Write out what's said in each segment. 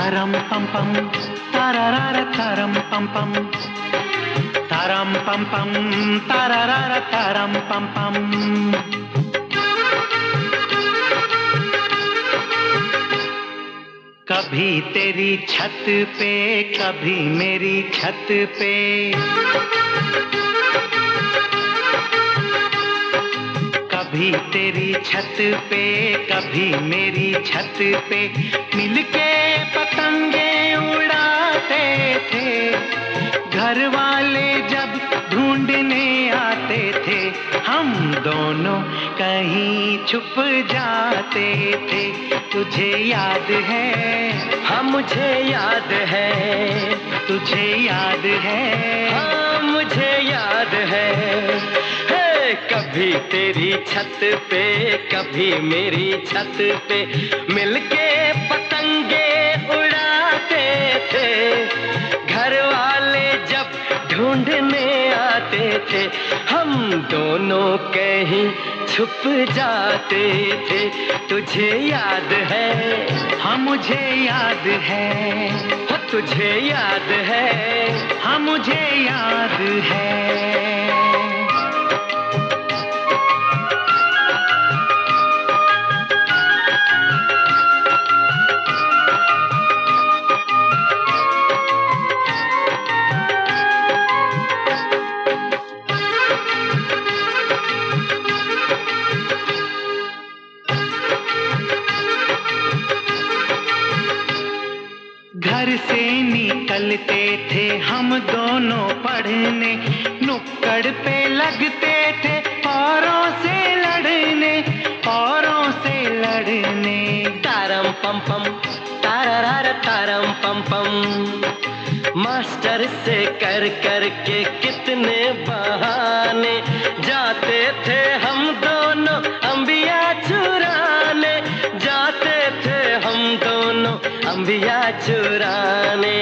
तारम पम पम तारारा तारम पम पम तारम पम पम तारारा तारम पम पम। कभी तेरी छत पे कभी मेरी छत पे, कभी तेरी छत पे कभी मेरी छत पे, मिलके पतंगे उड़ाते थे। घर वाले जब ढूंढने आते थे, हम दोनों कहीं छुप जाते थे। तुझे याद है? हाँ मुझे याद है। तुझे याद है? हाँ मुझे याद है। कभी तेरी छत पे कभी मेरी छत पे, मिलके पतंगे उड़ाते थे। घर वाले जब ढूंढने आते थे, हम दोनों कहीं छुप जाते थे। तुझे याद है? हाँ मुझे याद है। हाँ तुझे याद है? हाँ मुझे याद है। घर से निकलते थे हम दोनों पढ़ने, नुक्कड़ पे लगते थे औरों से लड़ने, औरों से लड़ने। तारम पम पम तारारा तारम पम पम। मास्टर से कर कर के कितने बहाने, जाते थे हम दोनों अंबिया चुराने। जाते थे हम दोनों अंबिया चुराने।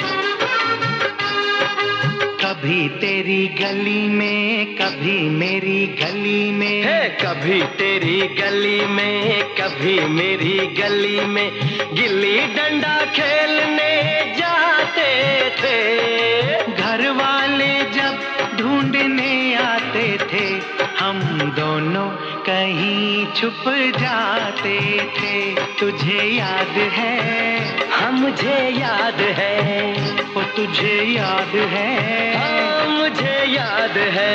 कभी तेरी गली में कभी मेरी गली में, कभी तेरी गली में कभी मेरी गली में, गिल्ली डंडा खेलने जाते थे। घर वाले जब ढूंढने आते थे, हम दोनों कहीं छुप जाते थे। तुझे याद है? हाँ मुझे याद है। वो तुझे याद है? हाँ मुझे याद है।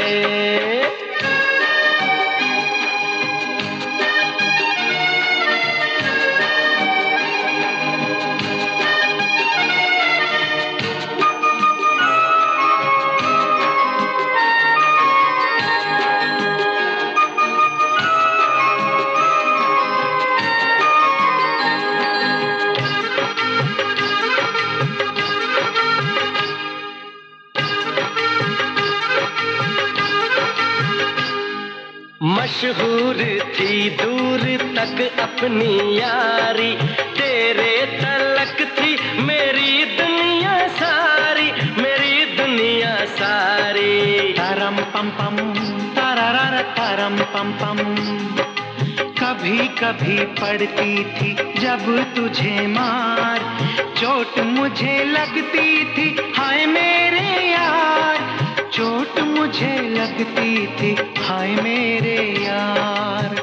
मशहूर थी दूर तक अपनी यारी, तेरे तलक थी मेरी दुनिया सारी, मेरी दुनिया सारी। तारम पम पम तारारा तारम पम पम। कभी कभी पड़ती थी जब तुझे मार, चोट मुझे लगती थी हाय मेरे यार। चोट मुझे लगती थी हाय मेरे यार।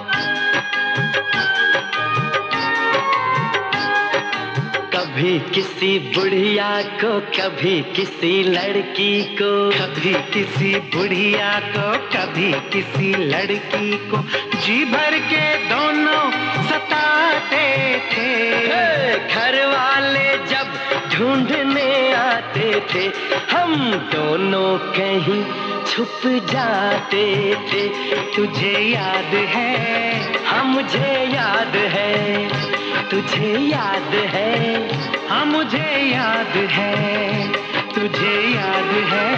कभी किसी बुढ़िया को कभी किसी लड़की को, कभी किसी बुढ़िया को कभी किसी लड़की को, जी भर के दोनों सताते थे। घर वाले जब ढूंढने आते थे, हम दोनों कहीं छुप जाते थे। तुझे याद है? हाँ मुझे याद है। तुझे याद है? हाँ मुझे याद है। तुझे याद है?